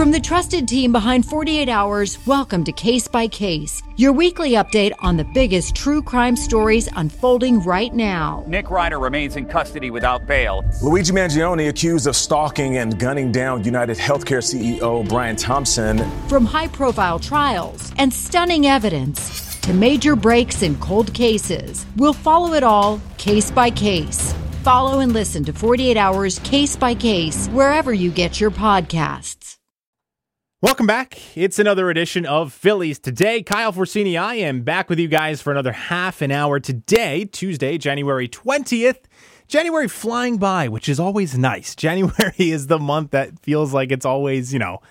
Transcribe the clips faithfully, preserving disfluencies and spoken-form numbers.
From the trusted team behind forty-eight hours, welcome to Case by Case, your weekly update on the biggest true crime stories unfolding right now. Nick Reiner remains in custody without bail. Luigi Mangione accused of stalking and gunning down United Healthcare C E O Brian Thompson. From high-profile trials and stunning evidence to major breaks in cold cases, we'll follow it all case by case. Follow and listen to forty-eight hours Case by Case wherever you get your podcasts. Welcome back. It's another edition of Phillies Today. Kyle Forsini, I am back with you guys for another half an hour today, Tuesday, January twentieth. January flying by, which is always nice. January is the month that feels like it's always, you know,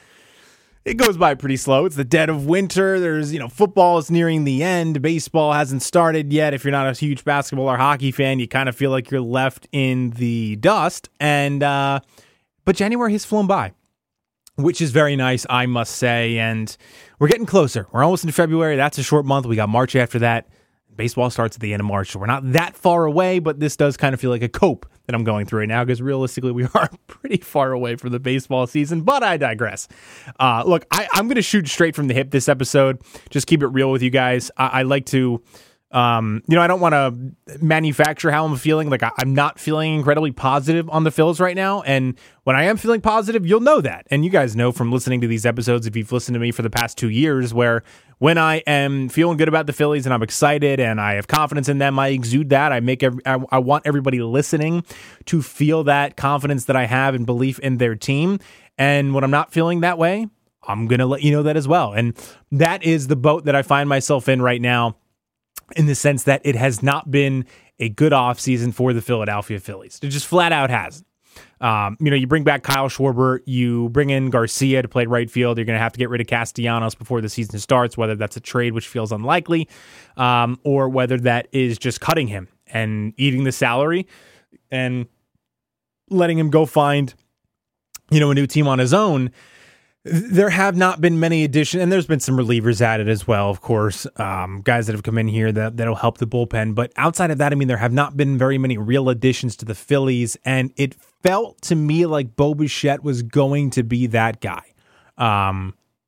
it goes by pretty slow. It's the dead of winter. There's, you know, football is nearing the end. Baseball hasn't started yet. If you're not a huge basketball or hockey fan, you kind of feel like you're left in the dust. And, uh, but January has flown by, which is very nice, I must say. And we're getting closer. We're almost into February. That's a short month. We got March after that. Baseball starts at the end of March, so we're not that far away, but this does kind of feel like a cope that I'm going through right now, because realistically, we are pretty far away from the baseball season, but I digress. Uh, look, I, I'm going to shoot straight from the hip this episode. Just keep it real with you guys. I, I like to... Um, you know, I don't want to manufacture how I'm feeling. Like, I, I'm not feeling incredibly positive on the Phils right now. And when I am feeling positive, you'll know that. And you guys know from listening to these episodes, if you've listened to me for the past two years, where when I am feeling good about the Phillies and I'm excited and I have confidence in them, I exude that. I make every, I, I want everybody listening to feel that confidence that I have and belief in their team. And when I'm not feeling that way, I'm going to let you know that as well. And that is the boat that I find myself in right now, in the sense that it has not been a good offseason for the Philadelphia Phillies. It just flat out hasn't. Um, you know, you bring back Kyle Schwarber, you bring in Garcia to play right field. You're going to have to get rid of Castellanos before the season starts, whether that's a trade, which feels unlikely, um, or whether that is just cutting him and eating the salary and letting him go find, you know, a new team on his own. There have not been many additions, and there's been some relievers added as well, of course, um, guys that have come in here that, that'll help the bullpen. But outside of that, I mean, there have not been very many real additions to the Phillies, and it felt to me like Bo Bichette was going to be that guy. Um,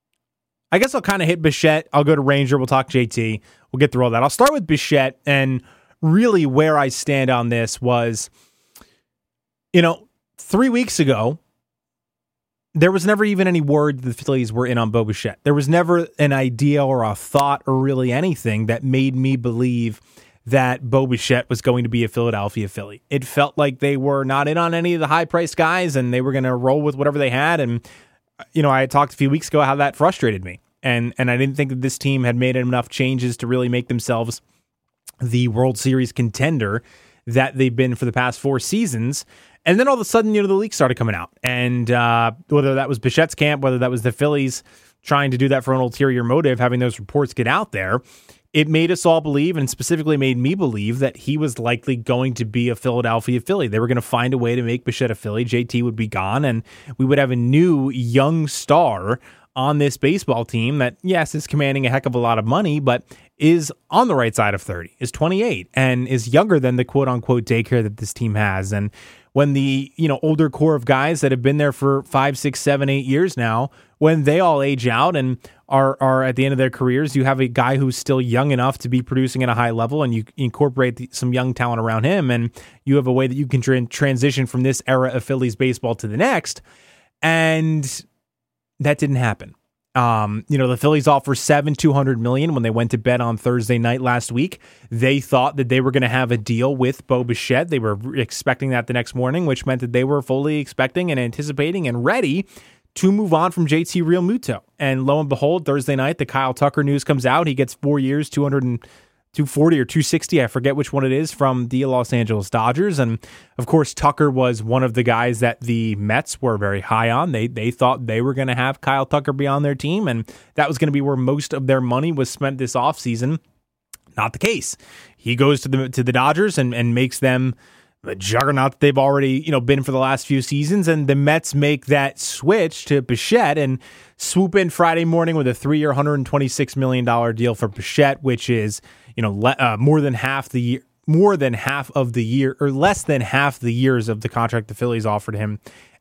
I guess I'll kind of hit Bichette. I'll go to Ranger. We'll talk J T. We'll get through all that. I'll start with Bichette, and really where I stand on this was, you know, three weeks ago, there was never even any word the Phillies were in on Bo Bichette. There was never an idea or a thought or really anything that made me believe that Bo Bichette was going to be a Philadelphia Philly. It felt like they were not in on any of the high-priced guys, and they were going to roll with whatever they had. And, you know, I had talked a few weeks ago how that frustrated me. And, and I didn't think that this team had made enough changes to really make themselves the World Series contender that they've been for the past four seasons. And then all of a sudden, you know, the leaks started coming out. And uh, whether that was Bichette's camp, whether that was the Phillies trying to do that for an ulterior motive, having those reports get out there, it made us all believe, and specifically made me believe, that he was likely going to be a Philadelphia Philly. They were going to find a way to make Bichette a Philly. J T would be gone, and we would have a new young star on this baseball team that, yes, is commanding a heck of a lot of money, but is on the right side of thirty, is twenty-eight, and is younger than the quote-unquote daycare that this team has. And when the, you know, older core of guys that have been there for five, six, seven, eight years now, when they all age out and are are at the end of their careers, you have a guy who's still young enough to be producing at a high level, and you incorporate the, some young talent around him, and you have a way that you can tra- transition from this era of Phillies baseball to the next. And that didn't happen. Um, you know, the Phillies offer seven, two hundred million when they went to bed on Thursday night last week. They thought that they were going to have a deal with Bo Bichette. They were expecting that the next morning, which meant that they were fully expecting and anticipating and ready to move on from J T Realmuto. And lo and behold, Thursday night, the Kyle Tucker news comes out. He gets four years, two hundred, two forty or two sixty, I forget which one it is, from the Los Angeles Dodgers. And of course, Tucker was one of the guys that the Mets were very high on. They they thought they were going to have Kyle Tucker be on their team, and that was going to be where most of their money was spent this offseason. Not the case. He goes to the to the Dodgers and, and makes them the juggernaut that they've already, you know, been for the last few seasons, and the Mets make that switch to Bichette and swoop in Friday morning with a three-year, one hundred twenty-six million dollars deal for Bichette, which is, you know, le- uh, more than half the year, more than half of the year, or less than half the years of the contract the Phillies offered him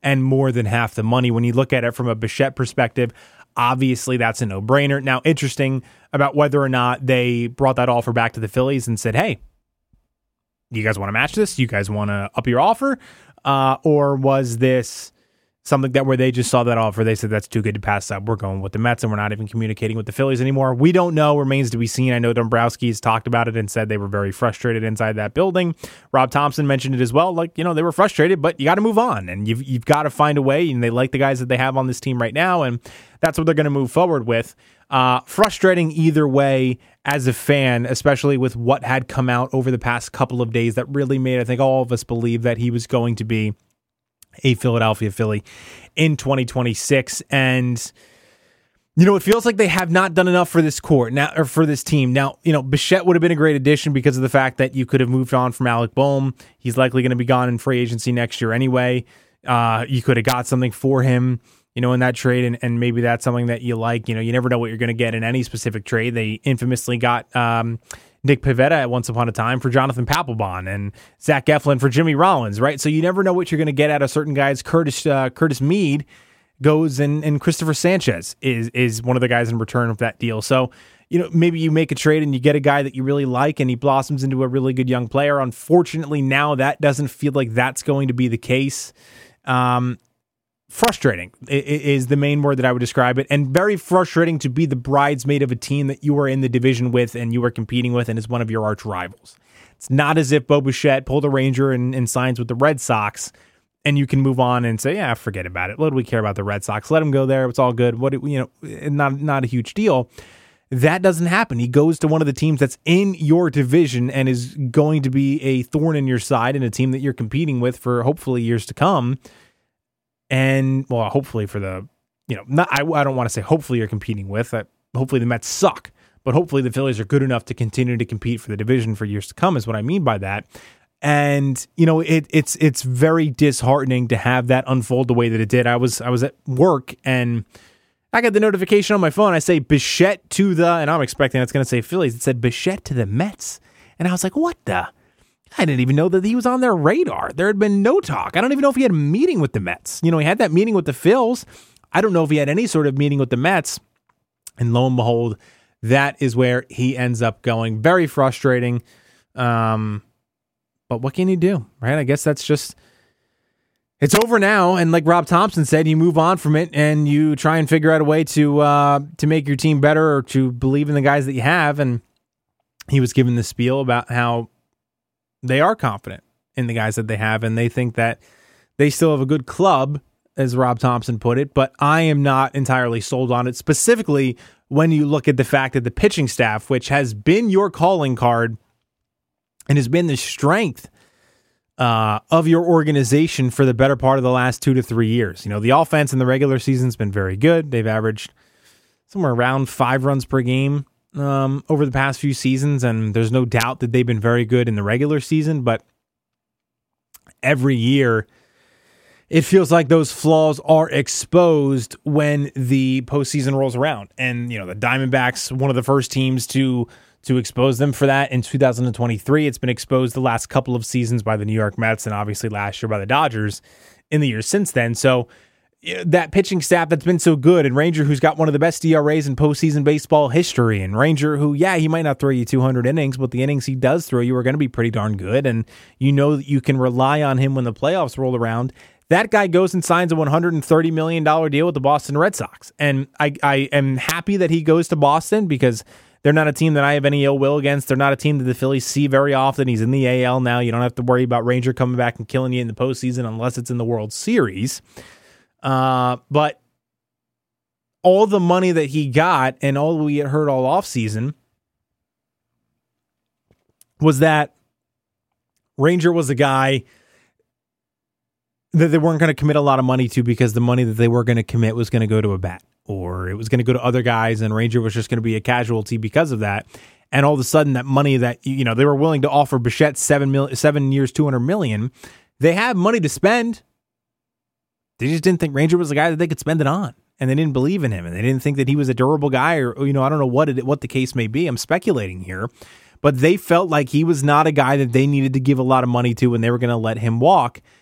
and more than half the money. When you look at it from a Bichette perspective, obviously that's a no-brainer. Now, interesting about whether or not they brought that offer back to the Phillies and said, hey, you guys want to match this? You guys want to up your offer? Uh, or was this something that where they just saw that offer, they said that's too good to pass up, we're going with the Mets, and we're not even communicating with the Phillies anymore? We don't know. Remains to be seen. I know Dombrowski has talked about it and said they were very frustrated inside that building. Rob Thompson mentioned it as well. Like, you know, they were frustrated, but you got to move on, and you've you've got to find a way, and they like the guys that they have on this team right now, and that's what they're going to move forward with. Uh, frustrating either way as a fan, especially with what had come out over the past couple of days that really made, I think, all of us believe that he was going to be a Philadelphia Philly in twenty twenty-six. And, you know, it feels like they have not done enough for this core now, or for this team. Now, you know, Bichette would have been a great addition because of the fact that you could have moved on from Alec Boehm. He's likely going to be gone in free agency next year anyway. Uh, you could have got something for him, you know, in that trade, and, and maybe that's something that you like. You know, you never know what you're going to get in any specific trade. They infamously got um, Nick Pivetta at once upon a time for Jonathan Papelbon, and Zach Eflin for Jimmy Rollins, right? So you never know what you're going to get out of certain guys. Curtis uh, Curtis Mead goes, and, and Christopher Sanchez is is one of the guys in return of that deal. So, you know, maybe you make a trade and you get a guy that you really like, and he blossoms into a really good young player. Unfortunately, now that doesn't feel like that's going to be the case. Um, frustrating is the main word that I would describe it, and very frustrating to be the bridesmaid of a team that you are in the division with and you are competing with and is one of your arch rivals. It's not as if Bo Bichette pulled a Ranger and, and signs with the Red Sox and you can move on and say, yeah, forget about it. What do we care about the Red Sox? Let him go there. It's all good. What, you know, not, not a huge deal. That doesn't happen. He goes to one of the teams that's in your division and is going to be a thorn in your side, and a team that you're competing with for hopefully years to come. And, well, hopefully for the, you know, not, I, I don't want to say hopefully you're competing with. Uh, hopefully the Mets suck, but hopefully the Phillies are good enough to continue to compete for the division for years to come is what I mean by that. And, you know, it, it's it's very disheartening to have that unfold the way that it did. I was I was at work, and I got the notification on my phone. I say Bichette to the, and I'm expecting it's going to say Phillies. It said Bichette to the Mets. And I was like, what the? I didn't even know that he was on their radar. There had been no talk. I don't even know if he had a meeting with the Mets. You know, he had that meeting with the Phils. I don't know if he had any sort of meeting with the Mets. And lo and behold, that is where he ends up going. Very frustrating. Um, but what can you do, right? I guess that's just, it's over now. And like Rob Thompson said, you move on from it and you try and figure out a way to uh, to make your team better, or to believe in the guys that you have. And he was given the spiel about how they are confident in the guys that they have, and they think that they still have a good club, as Rob Thompson put it, but I am not entirely sold on it, specifically when you look at the fact that the pitching staff, which has been your calling card and has been the strength uh, of your organization for the better part of the last two to three years. You know, the offense in the regular season has been very good. They've averaged somewhere around five runs per game Um, over the past few seasons, and there's no doubt that they've been very good in the regular season, but every year it feels like those flaws are exposed when the postseason rolls around. And, you know, the Diamondbacks, one of the first teams to to expose them for that in two thousand twenty-three. It's been exposed the last couple of seasons by the New York Mets, and obviously last year by the Dodgers in the years since then. So that pitching staff that's been so good, and Ranger, who's got one of the best E R As in postseason baseball history, and Ranger, who, yeah, he might not throw you two hundred innings, but the innings he does throw you are going to be pretty darn good, and you know that you can rely on him when the playoffs roll around. That guy goes and signs a one hundred thirty million dollars deal with the Boston Red Sox, and I, I am happy that he goes to Boston, because they're not a team that I have any ill will against. They're not a team that the Phillies see very often. He's in the A L now. You don't have to worry about Ranger coming back and killing you in the postseason unless it's in the World Series. Uh, but all the money that he got and all we had heard all offseason was that Ranger was a guy that they weren't going to commit a lot of money to, because the money that they were going to commit was going to go to a bat, or it was going to go to other guys, and Ranger was just going to be a casualty because of that. And all of a sudden, that money that, you know, they were willing to offer Bichette seven mil, seven years, two hundred million dollars, they have money to spend. They just didn't think Ranger was the guy that they could spend it on, and they didn't believe in him, and they didn't think that he was a durable guy, or, you know, I don't know what it, what the case may be. I'm speculating here, but they felt like he was not a guy that they needed to give a lot of money to, and they were going to let him walk.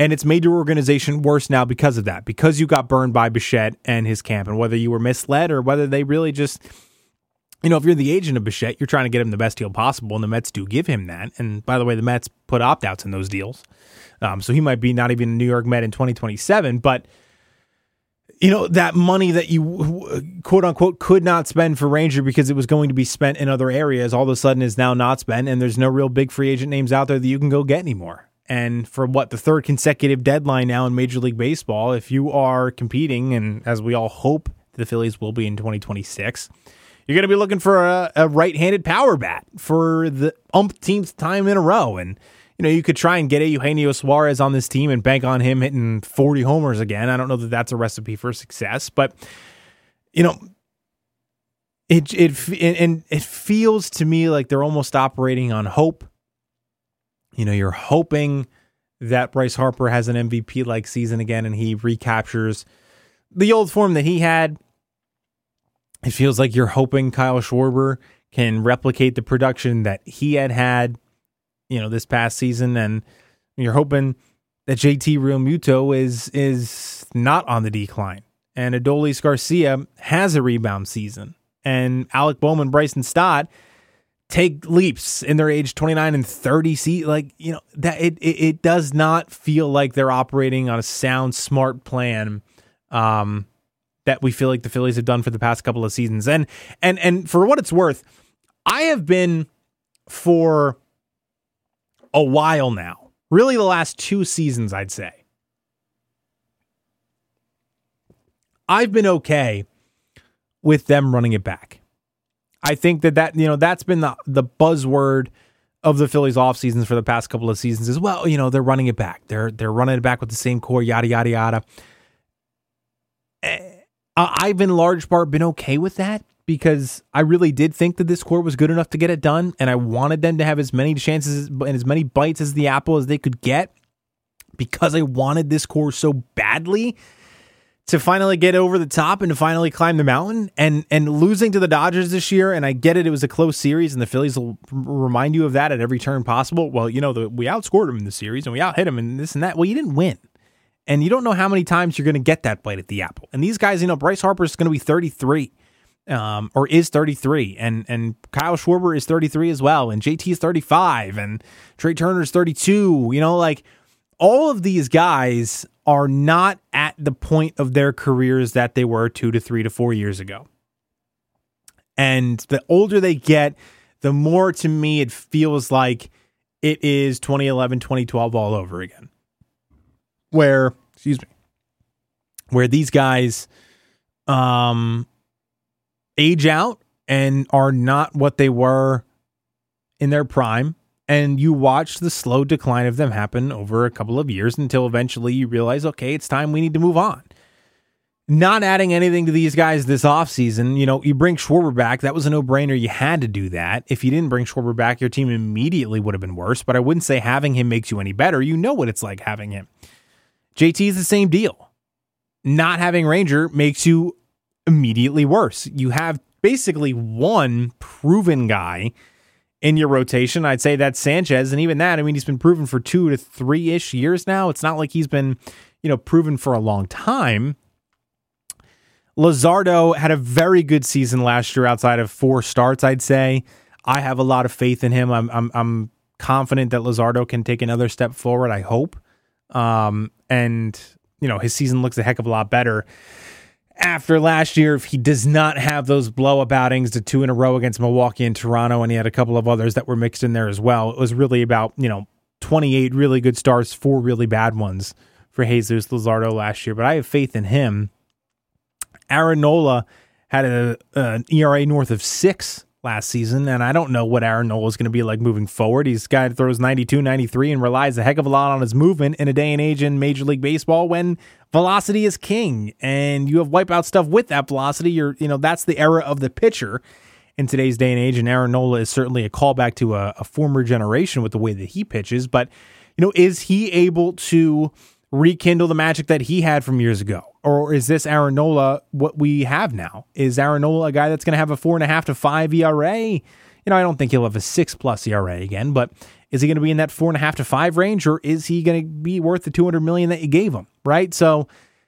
And it's made your organization worse now because of that, because you got burned by Bichette and his camp, and whether you were misled or whether they really just, you know, if you're the agent of Bichette, you're trying to get him the best deal possible, and the Mets do give him that. And by the way, the Mets put opt-outs in those deals. Um, so he might be not even a New York Met in twenty twenty-seven, but you know, that money that you, quote unquote, could not spend for Ranger because it was going to be spent in other areas, all of a sudden is now not spent, and there's no real big free agent names out there that you can go get anymore. And for what, the third consecutive deadline now in Major League Baseball, if you are competing, and as we all hope the Phillies will be in twenty twenty-six, you're going to be looking for a, a right-handed power bat for the umpteenth time in a row. And you know, you could try and get Eugenio Suarez on this team and bank on him hitting forty homers again. I don't know that that's a recipe for success, but you know, it it and it feels to me like they're almost operating on hope. You know, you're hoping that Bryce Harper has an M V P-like season again and he recaptures the old form that he had. It feels like you're hoping Kyle Schwarber can replicate the production that he had had, you know, this past season, and you're hoping that J T Realmuto is is not on the decline, and Adolis Garcia has a rebound season, and Alec Bowman, Bryson Stott take leaps in their age twenty-nine and thirty. See, like, you know, that it, it it does not feel like they're operating on a sound, smart plan um, that we feel like the Phillies have done for the past couple of seasons, and and and for what it's worth, I have been for a while now, really the last two seasons, I'd say, I've been okay with them running it back. I think that, that you know, that's been the, the buzzword of the Phillies off seasons for the past couple of seasons as well. You know, they're running it back. They're, they're running it back with the same core, yada, yada, yada. I've in large part been okay with that, because I really did think that this core was good enough to get it done, and I wanted them to have as many chances and as many bites as the apple as they could get, because I wanted this core so badly to finally get over the top and to finally climb the mountain. And and losing to the Dodgers this year, and I get it, it was a close series, and the Phillies will remind you of that at every turn possible. Well, you know, the, we outscored them in the series, and we out hit them, and this and that. Well, you didn't win. And you don't know how many times you're going to get that bite at the apple. And these guys, you know, Bryce Harper is going to be thirty-three. Um, or is thirty-three, and and Kyle Schwarber is thirty-three as well, and J T is thirty-five, and Trey Turner is thirty-two. You know, like, all of these guys are not at the point of their careers that they were two to three to four years ago. And the older they get, the more, to me, it feels like it is twenty eleven, twenty twelve all over again. Where, excuse me, where these guys, um, age out and are not what they were in their prime, and you watch the slow decline of them happen over a couple of years until eventually you realize, okay, it's time, we need to move on. Not adding anything to these guys this offseason. You know, you bring Schwarber back, that was a no-brainer. You had to do that. If you didn't bring Schwarber back, your team immediately would have been worse, but I wouldn't say having him makes you any better. You know what it's like having him. J T is the same deal. Not having Ranger makes you immediately worse. You have basically one proven guy in your rotation. I'd say that's Sanchez, and even that, I mean, he's been proven for two to three-ish years now. It's not like he's been, you know, proven for a long time. Luzardo had a very good season last year outside of four starts, I'd say. I have a lot of faith in him. I'm I'm, I'm confident that Luzardo can take another step forward, I hope. Um, and, you know, his season looks a heck of a lot better after last year. If he does not have those blow-up outings, the two in a row against Milwaukee and Toronto, and he had a couple of others that were mixed in there as well. It was really about, you know, twenty-eight really good starts, four really bad ones for Jesus Luzardo last year. But I have faith in him. Aaron Nola had a, an E R A north of six last season, and I don't know what Aaron Nola is going to be like moving forward. He's a guy that throws ninety-two, ninety-three and relies a heck of a lot on his movement in a day and age in Major League Baseball when velocity is king, and you have wipeout stuff with that velocity. You're, you know, that's the era of the pitcher in today's day and age, and Aaron Nola is certainly a callback to a, a former generation with the way that he pitches. But, you know, is he able to rekindle the magic that he had from years ago? Or is this Aaron Nola what we have now? Is Aaron Nola a guy that's going to have a four and a half to five E R A? You know, I don't think he'll have a six plus E R A again, but is he going to be in that four and a half to five range, or is he going to be worth the two hundred million that you gave him? Right. So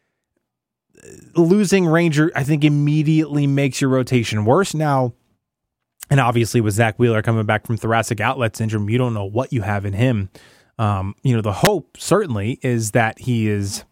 losing Ranger, I think, immediately makes your rotation worse. Now, and obviously with Zach Wheeler coming back from thoracic outlet syndrome, you don't know what you have in him. Um, you know, the hope certainly is that he is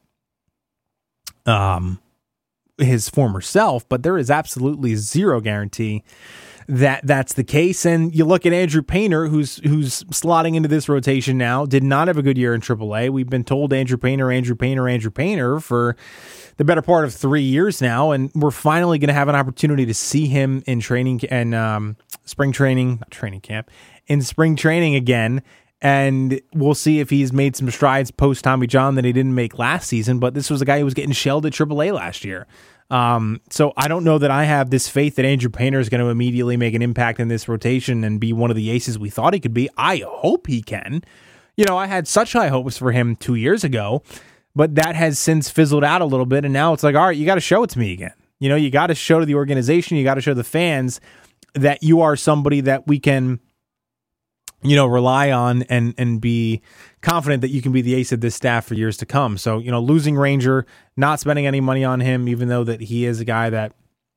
um, his former self, but there is absolutely zero guarantee that that's the case. And you look at Andrew Painter, who's who's slotting into this rotation now, did not have a good year in triple A. We've been told Andrew Painter, Andrew Painter, Andrew Painter for the better part of three years now, and we're finally going to have an opportunity to see him in training and um, spring training, not training camp, in spring training again. And we'll see if he's made some strides post Tommy John that he didn't make last season. But this was a guy who was getting shelled at triple A last year. Um, so I don't know that I have this faith that Andrew Painter is going to immediately make an impact in this rotation and be one of the aces we thought he could be. I hope he can. You know, I had such high hopes for him two years ago, but that has since fizzled out a little bit. And now it's like, all right, you got to show it to me again. You know, you got to show to the organization, you got to show the fans that you are somebody that we can, you know, rely on and and be confident that you can be the ace of this staff for years to come. So, you know, losing Ranger, not spending any money on him, even though that he is a guy that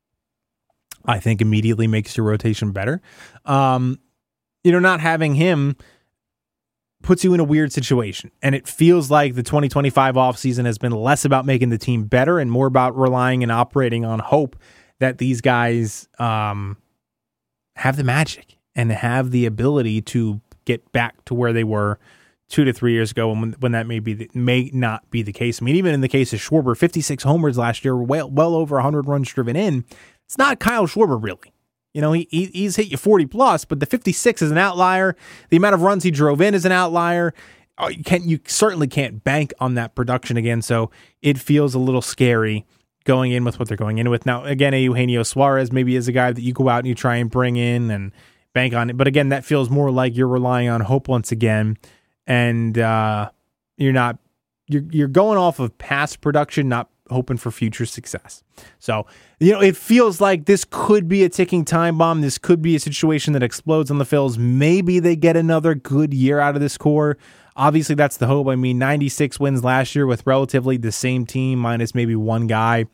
I think immediately makes your rotation better. Um, you know, not having him puts you in a weird situation. And it feels like the twenty twenty-five offseason has been less about making the team better and more about relying and operating on hope that these guys um, have the magic and have the ability to get back to where they were two to three years ago, when when that may be the, may not be the case. I mean, even in the case of Schwarber, fifty-six homers last year, well well over one hundred runs driven in. It's not Kyle Schwarber, really. You know, he, he he's hit you forty plus, but the fifty-six is an outlier. The amount of runs he drove in is an outlier. You can't you certainly can't bank on that production again. So it feels a little scary going in with what they're going in with. Now, again, Eugenio Suarez maybe is a guy that you go out and you try and bring in and bank on it. But again, that feels more like you're relying on hope once again. And uh, you're not, you're, you're going off of past production, not hoping for future success. So, you know, it feels like this could be a ticking time bomb. This could be a situation that explodes on the Phils. Maybe they get another good year out of this core. Obviously, that's the hope. I mean, ninety-six wins last year with relatively the same team, minus maybe one guy.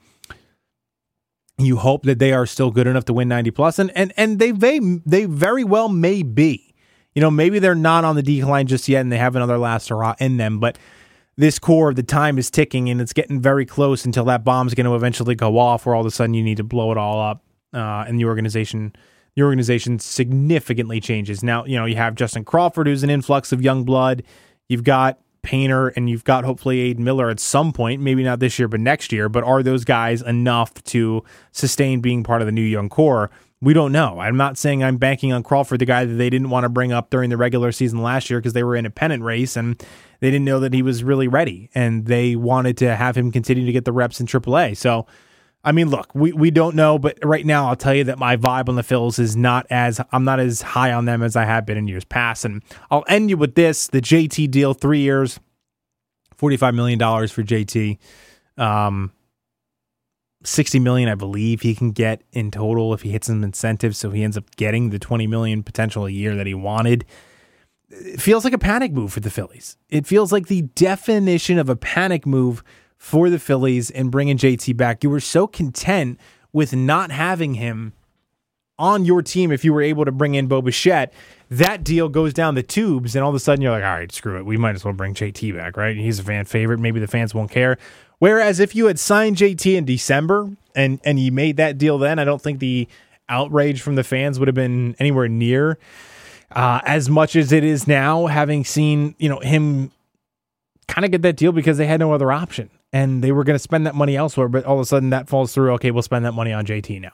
You hope that they are still good enough to win ninety plus, and and and they they they very well may be. You know, maybe they're not on the decline just yet, and they have another last hurrah in them. But this core, the time is ticking, and it's getting very close until that bomb's going to eventually go off, where all of a sudden you need to blow it all up, uh, and the organization the organization significantly changes. Now, you know, you have Justin Crawford, who's an influx of young blood. You've got Painter, and you've got hopefully Aiden Miller at some point, maybe not this year, but next year. But are those guys enough to sustain being part of the new young core? We don't know. I'm not saying I'm banking on Crawford, the guy that they didn't want to bring up during the regular season last year because they were in a pennant race and they didn't know that he was really ready, and they wanted to have him continue to get the reps in triple A. So, I mean, look, we, we don't know, but right now I'll tell you that my vibe on the Phils is not as, I'm not as high on them as I have been in years past. And I'll end you with this, the J T deal, three years, forty-five million dollars for J T. Um, sixty million dollars, I believe he can get in total if he hits some incentives. So he ends up getting the twenty million dollars potential a year that he wanted. It feels like a panic move for the Phillies. It feels like the definition of a panic move for the Phillies and bringing J T back. You were so content with not having him on your team if you were able to bring in Bo Bichette. That deal goes down the tubes, and all of a sudden you're like, all right, screw it. We might as well bring J T back, right? He's a fan favorite. Maybe the fans won't care. Whereas if you had signed J T in December and, and you made that deal then, I don't think the outrage from the fans would have been anywhere near uh, as much as it is now, having seen, you know, him kind of get that deal because they had no other option. And they were going to spend that money elsewhere, but all of a sudden that falls through. Okay, we'll spend that money on J T now.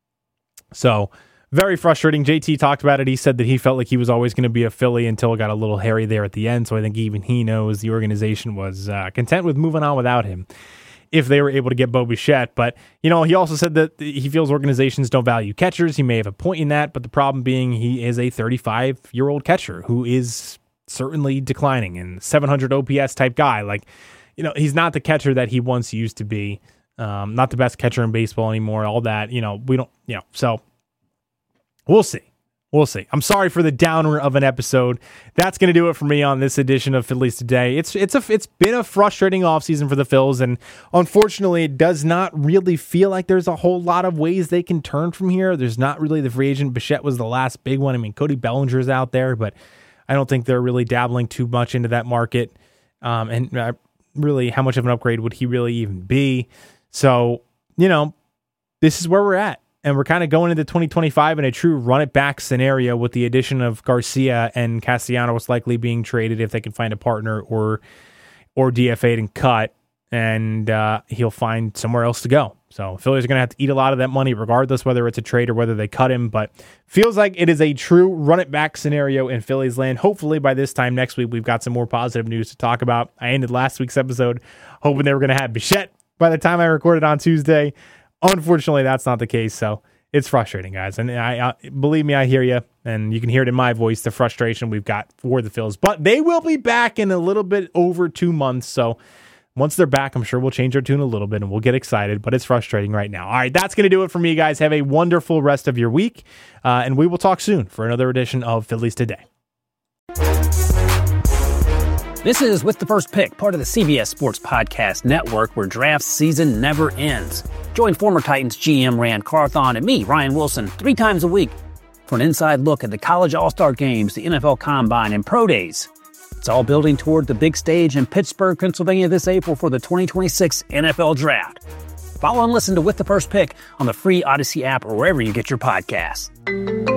So very frustrating. J T talked about it. He said that he felt like he was always going to be a Philly until it got a little hairy there at the end. So I think even he knows the organization was uh, content with moving on without him if they were able to get Bo Bichette. But, you know, he also said that he feels organizations don't value catchers. He may have a point in that, but the problem being he is a thirty-five-year-old catcher who is certainly declining and seven hundred O P S type guy. Like, you know, he's not the catcher that he once used to be. Um, not the best catcher in baseball anymore. All that, you know, we don't, you know, so we'll see. We'll see. I'm sorry for the downer of an episode. That's going to do it for me on this edition of Phillies Today. It's it's a it's been a frustrating offseason for the Phils, and unfortunately, it does not really feel like there's a whole lot of ways they can turn from here. There's not really the free agent. Bichette was the last big one. I mean, Cody Bellinger's out there, but I don't think they're really dabbling too much into that market. Um, and uh, really, how much of an upgrade would he really even be? So, you know, this is where we're at. And we're kind of going into twenty twenty-five in a true run-it-back scenario with the addition of Garcia and Castellanos likely being traded if they can find a partner or or D F A'd and cut, and uh, he'll find somewhere else to go. So Phillies are going to have to eat a lot of that money regardless whether it's a trade or whether they cut him, but feels like it is a true run-it-back scenario in Phillies land. Hopefully by this time next week we've got some more positive news to talk about. I ended last week's episode hoping they were going to have Bichette by the time I recorded on Tuesday. Unfortunately, that's not the case, so it's frustrating, guys. And I, I believe me, I hear you, and you can hear it in my voice, the frustration we've got for the Phils. But they will be back in a little bit over two months, so once they're back, I'm sure we'll change our tune a little bit, and we'll get excited, but it's frustrating right now. All right, that's going to do it for me, guys. Have a wonderful rest of your week, uh, and we will talk soon for another edition of Phillies Today. This is With the First Pick, part of the C B S Sports Podcast Network, where draft season never ends. Join former Titans G M Rand Carthon and me, Ryan Wilson, three times a week for an inside look at the college all-star games, the N F L Combine, and Pro Days. It's all building toward the big stage in Pittsburgh, Pennsylvania this April for the twenty twenty-six N F L Draft. Follow and listen to With the First Pick on the free Odyssey app or wherever you get your podcasts.